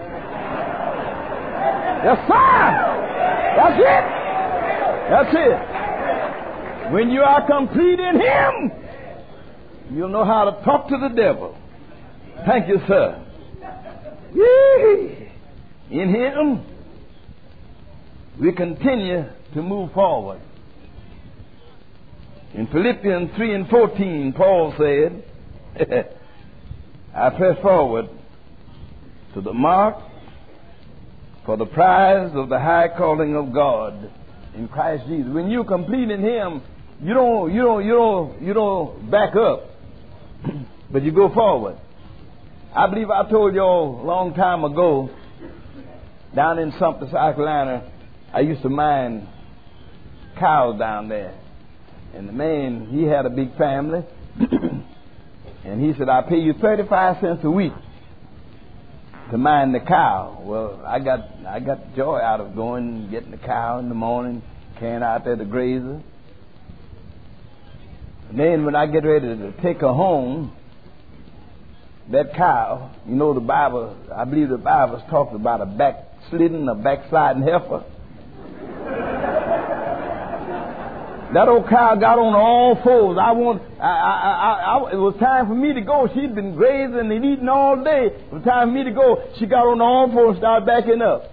Yes, sir! That's it! That's it. When you are complete in Him, you'll know how to talk to the devil. Thank you, sir. Yee! In Him, we continue to move forward. In Philippians three and fourteen, Paul said, I press forward to the mark for the prize of the high calling of God in Christ Jesus. When you complete in Him, you don't, you don't, you don't, you don't back up, but you go forward. I believe I told you all a long time ago, down in Sumter, South Carolina, I used to mind cows down there. And the man, he had a big family. And he said, I'll pay you thirty-five cents a week to mind the cow. Well, I got I got joy out of going and getting the cow in the morning, carrying out there to grazer. And then when I get ready to take her home, that cow, you know the Bible, I believe the Bible's talking about a backsliding, a backsliding heifer. That old cow got on all fours. I want. I, I, I, I, it was time for me to go. She'd been grazing and eating all day. It was time for me to go. She got on all fours and started backing up.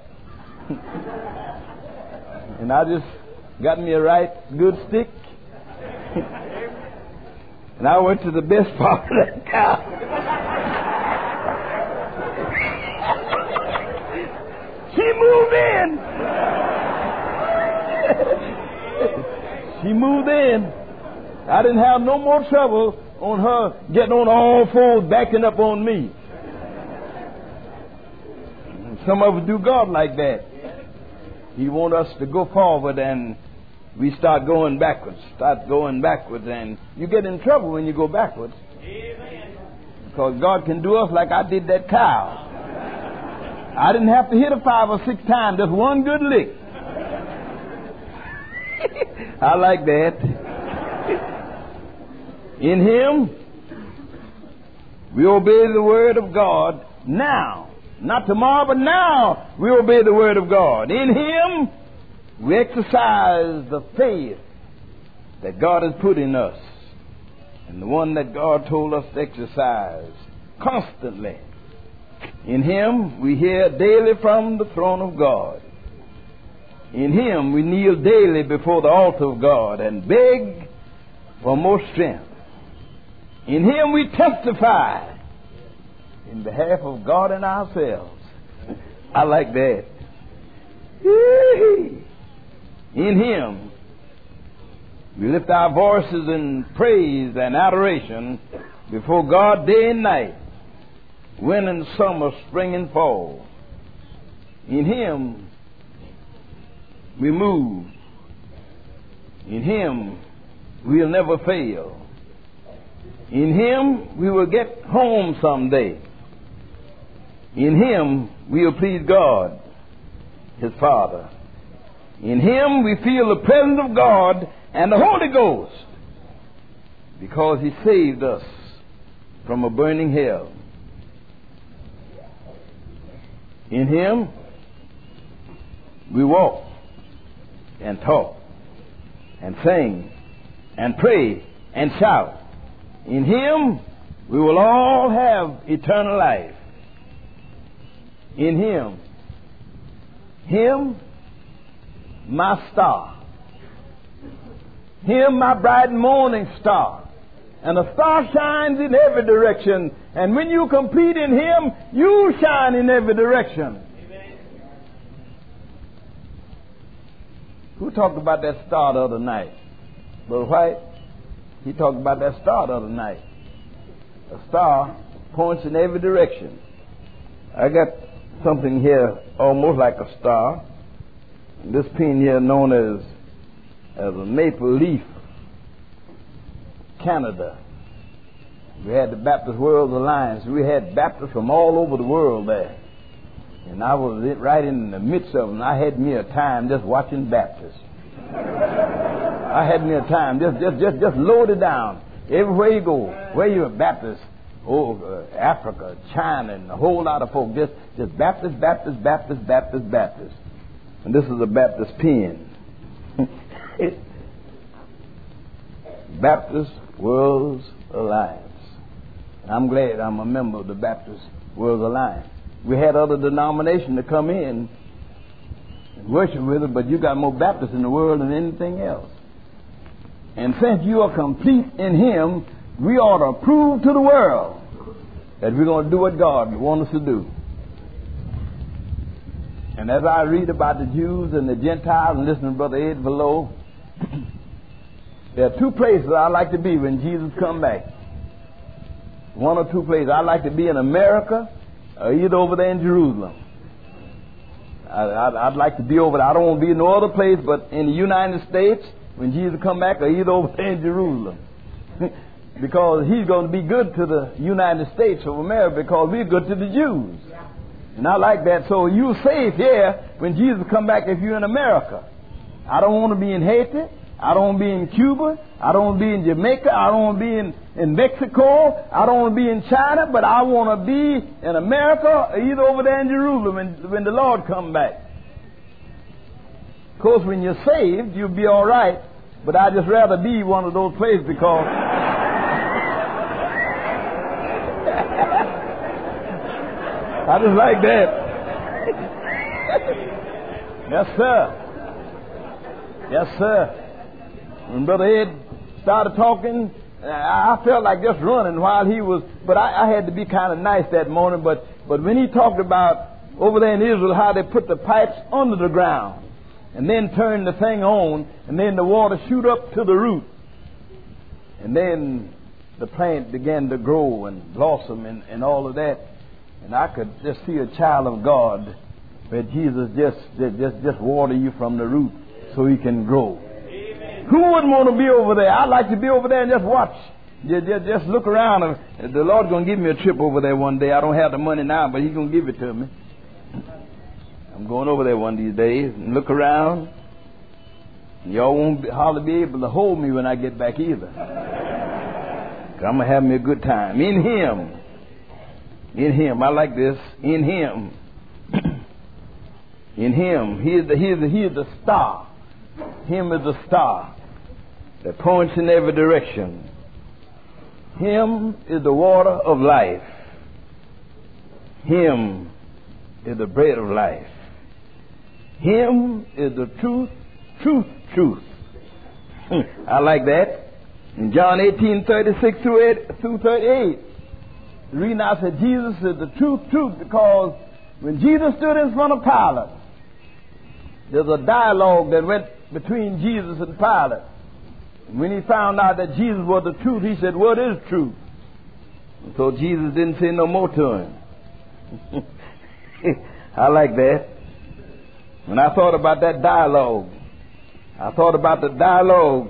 And I just got me a right good stick. And I went to the best part of that cow. She moved in. She moved in. I didn't have no more trouble on her getting on all fours, backing up on me. Some of us do God like that. He wants us to go forward, and we start going backwards, start going backwards, and you get in trouble when you go backwards. Amen. Because God can do us like I did that cow. I didn't have to hit her five or six times, just one good lick. I like that. In Him, we obey the Word of God now. Not tomorrow, but now we obey the Word of God. In Him, we exercise the faith that God has put in us, and the one that God told us to exercise constantly. In Him, we hear daily from the throne of God. In Him, we kneel daily before the altar of God and beg for more strength. In Him, we testify in behalf of God and ourselves. I like that. Yee-hee. In Him, we lift our voices in praise and adoration before God day and night, winter and summer, spring and fall. In Him, we move. In Him, we'll never fail. In Him, we will get home someday. In Him, we'll please God, His Father. In Him, we feel the presence of God and the Holy Ghost because He saved us from a burning hell. In Him, we walk and talk and sing and pray and shout. In Him, we will all have eternal life. In Him, Him, my star. Him, my bright morning star. And the star shines in every direction. And when you complete in Him, you shine in every direction. Amen. Who talked about that star the other night? Brother White? He talked about that star the other night. A star points in every direction. I got something here almost like a star. This pin here known as as a maple leaf, Canada. We had the Baptist World Alliance. We had Baptists from all over the world there. And I was right in the midst of them. I had me a time just watching Baptists. I had me a time just just just just loaded down. Everywhere you go, where you're a Baptist, oh, uh, Africa, China, and a whole lot of folk, just, just Baptist, Baptist, Baptist, Baptist, Baptist. And this is a Baptist pen. Baptist World Alliance. I'm glad I'm a member of the Baptist World Alliance. We had other denominations to come in and worship with it, but you got more Baptists in the world than anything else. And since you are complete in Him, we ought to prove to the world that we're going to do what God wants us to do. And as I read about the Jews and the Gentiles and listen to Brother Ed below, there are two places I like to be when Jesus comes back. One or two places. I like to be in America or either over there in Jerusalem. I, I'd, I'd like to be over there. I don't want to be in no other place but in the United States when Jesus comes back or either over there in Jerusalem. Because He's going to be good to the United States of America because we're good to the Jews. And I like that. So you're safe here when Jesus comes back if you're in America. I don't want to be in Haiti. I don't want to be in Cuba. I don't want to be in Jamaica. I don't want to be in, in Mexico. I don't want to be in China. But I want to be in America or either over there in Jerusalem when, when the Lord comes back. Of course, when you're saved, you'll be all right. But I'd just rather be one of those places because... I just like that. Yes, sir. Yes, sir. When Brother Ed started talking, I felt like just running while he was, but I, I had to be kind of nice that morning. But, but when he talked about over there in Israel how they put the pipes under the ground and then turn the thing on and then the water shoot up to the root. And then the plant began to grow and blossom and, and all of that. And I could just see a child of God where Jesus just, just, just water you from the root so He can grow. Amen. Who wouldn't want to be over there? I'd like to be over there and just watch. Just, just, just look around. The Lord's going to give me a trip over there one day. I don't have the money now, but He's going to give it to me. I'm going over there one of these days and look around. Y'all won't hardly be able to hold me when I get back either. I'm going to have me a good time. In Him. In Him. I like this. In Him. In Him. He is the, he is the, he is the star. Him is the star that points in every direction. Him is the water of life. Him is the bread of life. Him is the truth, truth, truth. I like that. In John eighteen, thirty-six through thirty-eight, the reason I said Jesus is the truth, truth, because When Jesus stood in front of Pilate, there's a dialogue that went between Jesus and Pilate. And when he found out that Jesus was the truth, he said, "What is truth?" And so Jesus didn't say no more to him. I like that. When I thought about that dialogue, I thought about the dialogue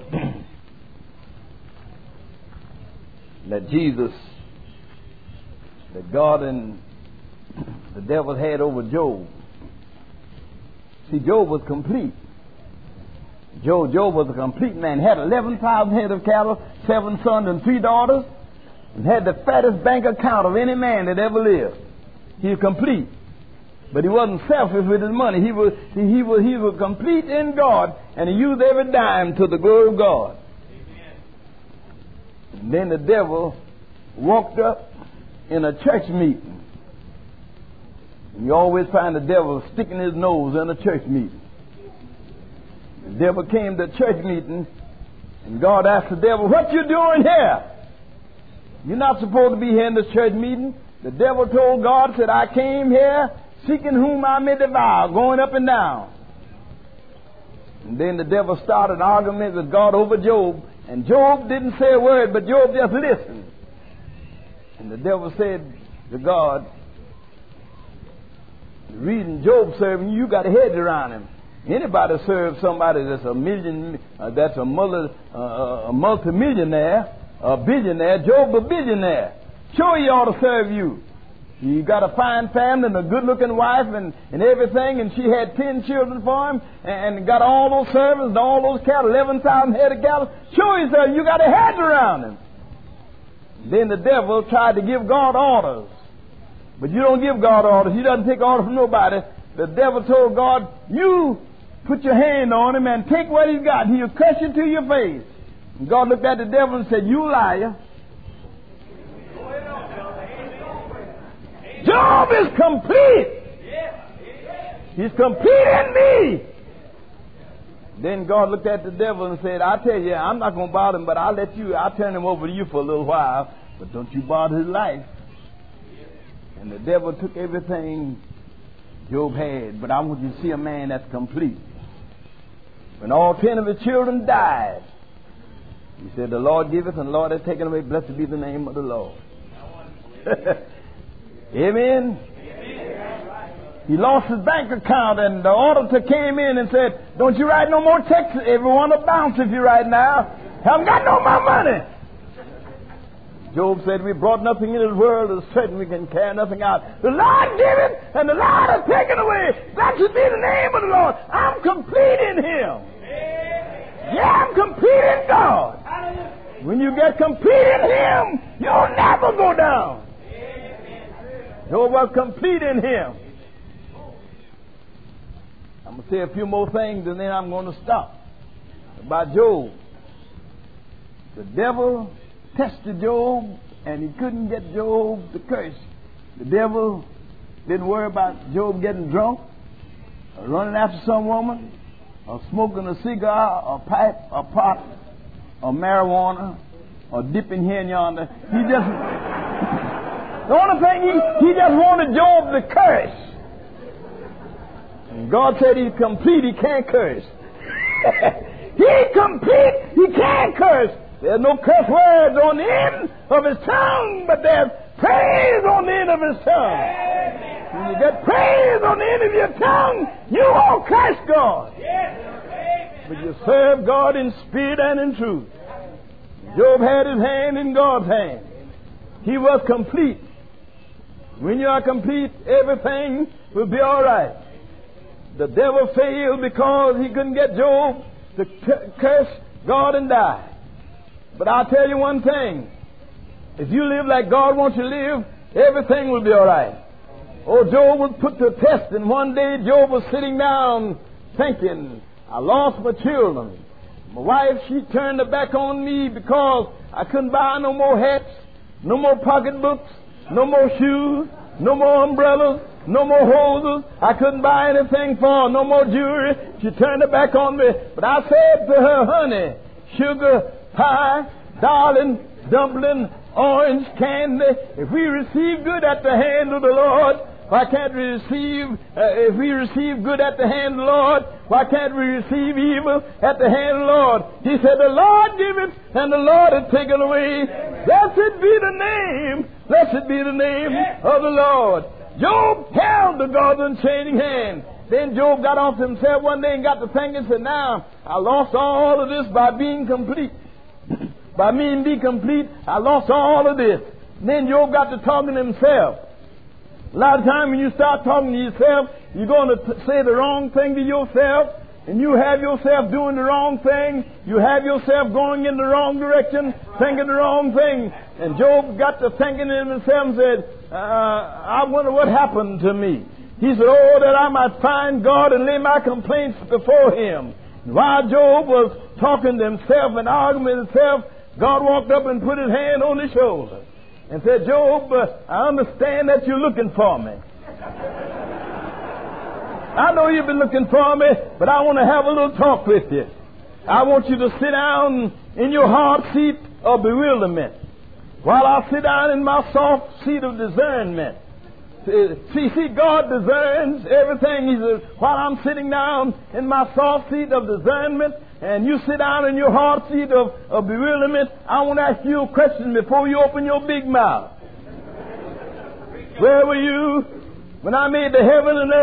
that Jesus, that God and the devil had over Job. See, Job was complete. Job, Job was a complete man. Had eleven thousand head of cattle, seven sons and three daughters, and had the fattest bank account of any man that ever lived. He was complete. But he wasn't selfish with his money. He was, he, he was, he was complete in God, and he used every dime to the glory of God. Amen. And then the devil walked up in a church meeting. And you always find the devil sticking his nose in a church meeting. The devil came to a church meeting, and God asked the devil, "What you doing here? You're not supposed to be here in this church meeting." The devil told God, said, "I came here seeking whom I may devour," going up and down. And then the devil started an argument with God over Job, and Job didn't say a word, but Job just listened. And the devil said to God, "The reason Job serving you, you got a hedge around him. Anybody serves somebody that's a million, uh, that's a, multi, uh, a multimillionaire, a billionaire. Job a billionaire. Sure, he ought to serve you. You got a fine family and a good-looking wife and, and everything, and she had ten children for him, and, and got all those servants and all those cattle, eleven thousand head of cattle. Sure, he said, you got a hedge around him." Then the devil tried to give God orders. But you don't give God orders. He doesn't take orders from nobody. The devil told God, "You put your hand on him and take what he's got. He'll crush you to your face." And God looked at the devil and said, "You liar. Job is complete. He's complete in me." Then God looked at the devil and said, "I tell you, I'm not going to bother him, but I'll let you, I'll turn him over to you for a little while, but don't you bother his life." And the devil took everything Job had, but I want you to see a man that's complete. When all ten of his children died, he said, "The Lord giveth and the Lord hath taken away. Blessed be the name of the Lord." Amen. He lost his bank account, and the auditor came in and said, "Don't you write no more checks. Everyone will bounce if you write now. Haven't got no more money." Job said, "We brought nothing into the world. It's certain we can carry nothing out. The Lord giveth and the Lord has taken away. Blessed be the name of the Lord. I'm complete in Him." Yeah, I'm complete in God. When you get complete in Him, you'll never go down. Job was complete in Him. I'm going to say a few more things and then I'm going to stop. About Job. The devil tested Job and he couldn't get Job to curse. The devil didn't worry about Job getting drunk or running after some woman or smoking a cigar or pipe or pot or marijuana or dipping here and yonder. He just... The only thing, he, he just wanted Job to curse. And God said he's complete, he can't curse. He's complete, he can't curse. There's no curse words on the end of his tongue, but there's praise on the end of his tongue. When you get praise on the end of your tongue, you won't curse God. But you serve God in spirit and in truth. Job had his hand in God's hand. He was complete. When you are complete, everything will be all right. The devil failed because he couldn't get Job to c- curse God and die. But I'll tell you one thing. If you live like God wants you to live, everything will be all right. Oh, Job was put to a test, and one day Job was sitting down thinking, "I lost my children. My wife, she turned her back on me because I couldn't buy no more hats, no more pocketbooks, no more shoes, no more umbrellas, no more hoses. I couldn't buy anything for her, no more jewelry. She turned her back on me. But I said to her, honey, sugar, pie, darling, dumpling, orange candy, if we receive good at the hand of the Lord, Why can't we receive, uh, if we receive good at the hand of the Lord, why can't we receive evil at the hand of the Lord? He said, the Lord giveth and the Lord hath taken away. Blessed be the name, blessed be the name of the Lord. Job held the God's unchanging hand. Then Job got off himself one day and got to thinking and said, now, I lost all of this by being complete. By being be complete, I lost all of this. And then Job got to talking to himself. A lot of times when you start talking to yourself, you're going to t- say the wrong thing to yourself, and you have yourself doing the wrong thing. You have yourself going in the wrong direction, thinking the wrong thing. And Job got to thinking to himself and said, uh, I wonder what happened to me. He said, oh, that I might find God and lay my complaints before Him. And while Job was talking to himself and arguing with himself, God walked up and put His hand on his shoulder and said, Job, uh, I understand that you're looking for me. I know you've been looking for me, but I want to have a little talk with you. I want you to sit down in your hard seat of bewilderment while I sit down in my soft seat of discernment. See, see, God discerns everything. He says, while I'm sitting down in my soft seat of discernment, and you sit down in your hard seat of, of bewilderment, I want to ask you a question before you open your big mouth. Where were you when I made the heaven and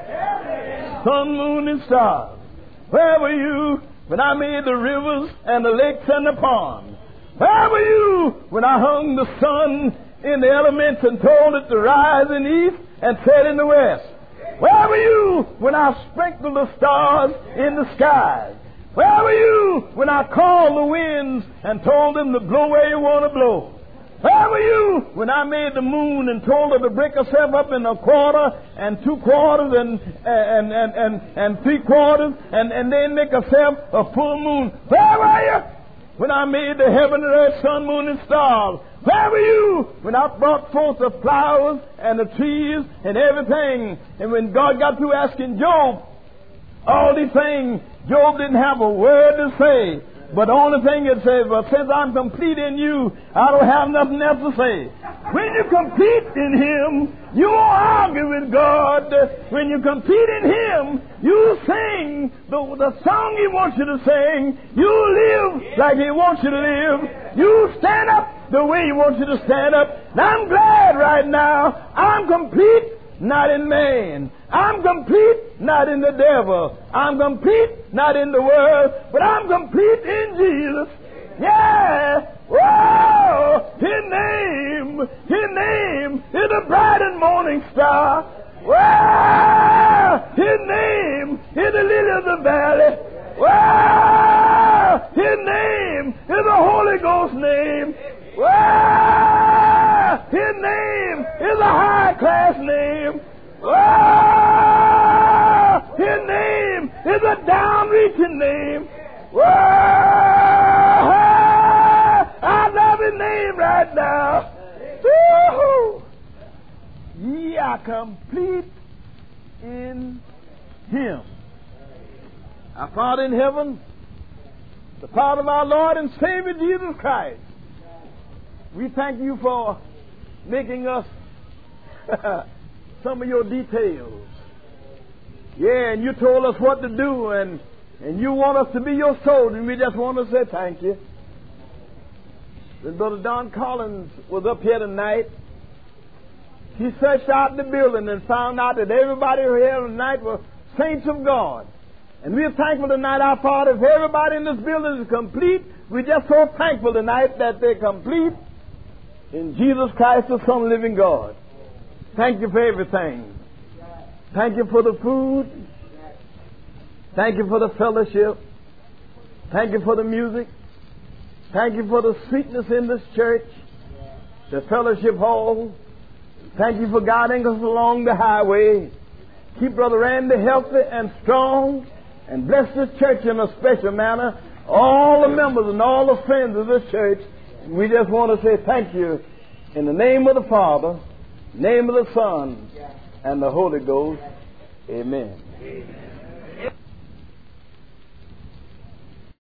earth, sun, moon, and stars? Where were you when I made the rivers and the lakes and the ponds? Where were you when I hung the sun in the elements and told it to rise in the east and set in the west? Where were you when I sprinkled the stars in the skies? Where were you when I called the winds and told them to blow where you want to blow? Where were you when I made the moon and told her to break herself up in a quarter and two quarters and and and and, and three quarters and, and then make herself a full moon? Where were you when I made the heaven and earth, sun, moon, and stars? Where were you when I brought forth the flowers and the trees and everything? And when God got through asking Job all these things, Job didn't have a word to say. But the only thing it says, well, since I'm complete in you, I don't have nothing else to say. When you complete in Him, you won't argue with God. When you complete in Him, you sing the, the song He wants you to sing. You live like He wants you to live. You stand up the way He wants you to stand up. And I'm glad right now I'm complete, not in man. I'm complete, not in the devil. I'm complete, not in the world, but I'm complete in Jesus. Yeah! Whoa! His name, His name is the bright and morning star. Whoa! His name is the lily of the valley. Whoa! His name is the Holy Ghost name. Whoa! His name is a high class name. Whoa! His name is a down-reaching name. Whoa! I love His name right now. Woo-hoo! Ye are complete in Him. Our Father in heaven, the Father of our Lord and Savior Jesus Christ, we thank You for making us some of Your details. Yeah, and You told us what to do, and, and You want us to be Your soldier, and we just want to say thank You. When Brother Don Collins was up here tonight, he searched out the building and found out that everybody here tonight was saints of God. And we're thankful tonight, our Father, if everybody in this building is complete, we're just so thankful tonight that they're complete in Jesus Christ, the Son of the living God. Thank You for everything. Thank You for the food. Thank You for the fellowship. Thank You for the music. Thank You for the sweetness in this church, the fellowship hall. Thank You for guiding us along the highway. Keep Brother Randy healthy and strong, and bless this church in a special manner. All the members and all the friends of this church, we just want to say thank You in the name of the Father, name of the Son, and the Holy Ghost. Amen. Amen.